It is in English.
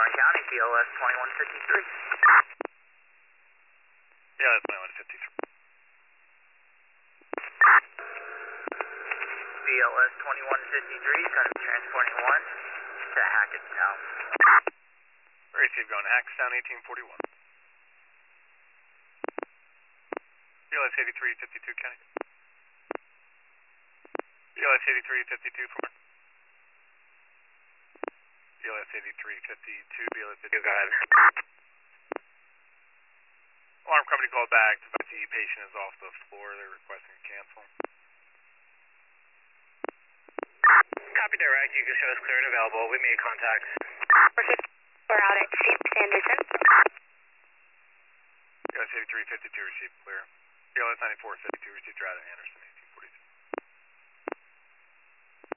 Orange County, BLS 2153. Yeah, that's 2153. BLS 2153, kind of transporting 1 to Hackettstown. Receive going to Hackettstown 1841. BLS 8352, County. BLS 8352 for BLS 8352, BLS 82. Go ahead. Alarm company called back. The patient is off the floor. They're requesting a cancel. Copy direct. You can show us clear and available. We made contact. We're out at St. Anderson. BLS 8352 received clear. BLS 9452 received right at Anderson.